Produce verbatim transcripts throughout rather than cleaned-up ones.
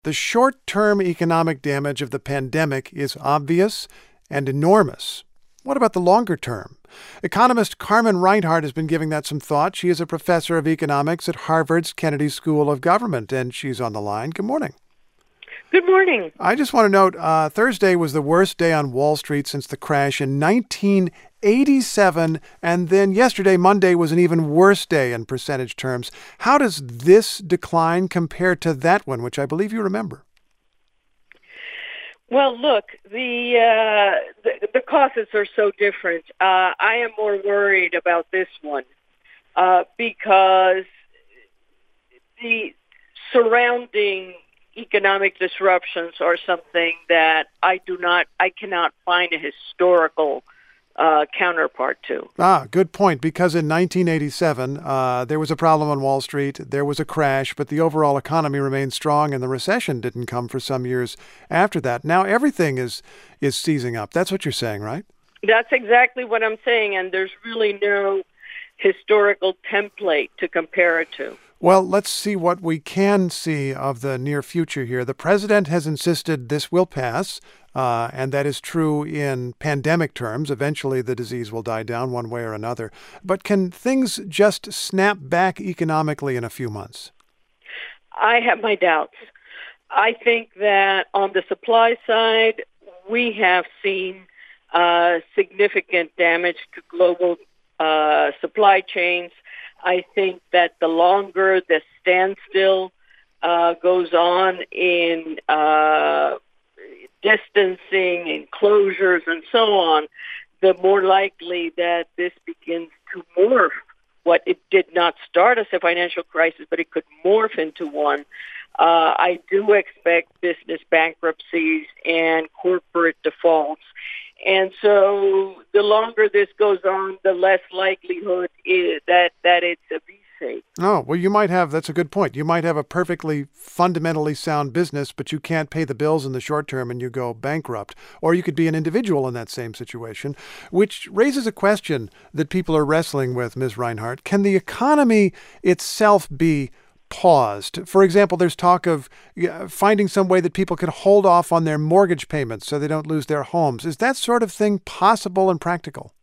The short-term economic damage of the pandemic is obvious and enormous. What about the longer term? Economist Carmen Reinhart has been giving that some thought. She is a professor of economics at Harvard's Kennedy School of Government, and she's on the line. Good morning. Good morning. I just want to note, uh, Thursday was the worst day on Wall Street since the crash in nineteen eighty-seven, and then yesterday, Monday, was an even worse day in percentage terms. How does this decline compare to that one, which I believe you remember? Well, look, the uh, the, the causes are so different. Uh, I am more worried about this one uh, because the surrounding economic disruptions are something that I do not, I cannot find a historical uh, counterpart to. Ah, good point. Because in nineteen eighty-seven, uh, there was a problem on Wall Street, there was a crash, but the overall economy remained strong and the recession didn't come for some years after that. Now everything is, is seizing up. That's what you're saying, right? That's exactly what I'm saying, and there's really no historical template to compare it to. Well, let's see what we can see of the near future here. The president has insisted this will pass, uh, and that is true in pandemic terms. Eventually, the disease will die down one way or another. But can things just snap back economically in a few months? I have my doubts. I think that on the supply side, we have seen uh, significant damage to global uh, supply chains. I think that the longer the standstill uh, goes on in uh, distancing and closures and so on, the more likely that this begins to morph. What it did not start as a financial crisis, but it could morph into one. Uh, I do expect business bankruptcies and corporate defaults. And so the longer this goes on, the less likelihood is that, that it's a V-shape. Oh, well, you might have, that's a good point. You might have a perfectly fundamentally sound business, but you can't pay the bills in the short term and you go bankrupt. Or you could be an individual in that same situation, which raises a question that people are wrestling with, Miz Reinhart. Can the economy itself be paused? For example, there's talk of finding some way that people can hold off on their mortgage payments so they don't lose their homes. Is that sort of thing possible and practical?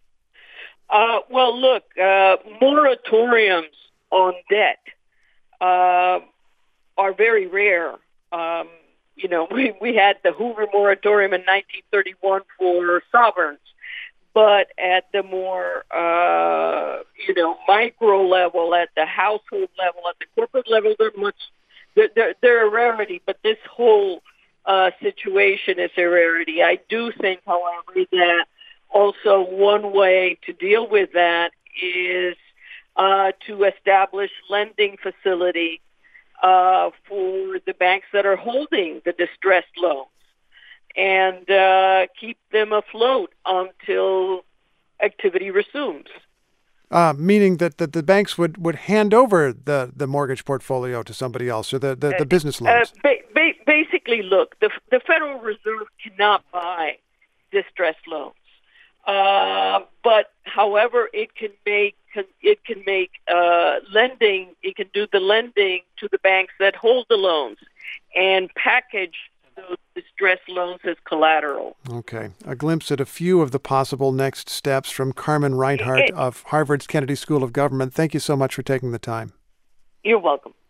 Uh, well, look, uh, moratoriums on debt uh, are very rare. Um, you know, we, we had the Hoover moratorium in nineteen thirty-one for sovereigns. But at the more, uh, you know, micro level, at the household level, at the corporate level, they're much, they're, they're, they're a rarity. But this whole uh, situation is a rarity. I do think, however, that also one way to deal with that is uh, to establish lending facility uh, for the banks that are holding the distressed loans, and uh, keep them afloat until activity resumes. Uh, meaning that, that the banks would, would hand over the, the mortgage portfolio to somebody else, or the, the, the business loans? Uh, ba- ba- basically, look, the, the Federal Reserve cannot buy distressed loans. Uh, but, however, it can make it can make uh, lending, it can do the lending to the banks that hold the loans and package those distressed loans as collateral. Okay. A glimpse at a few of the possible next steps from Carmen Reinhart of Harvard's Kennedy School of Government. Thank you so much for taking the time. You're welcome.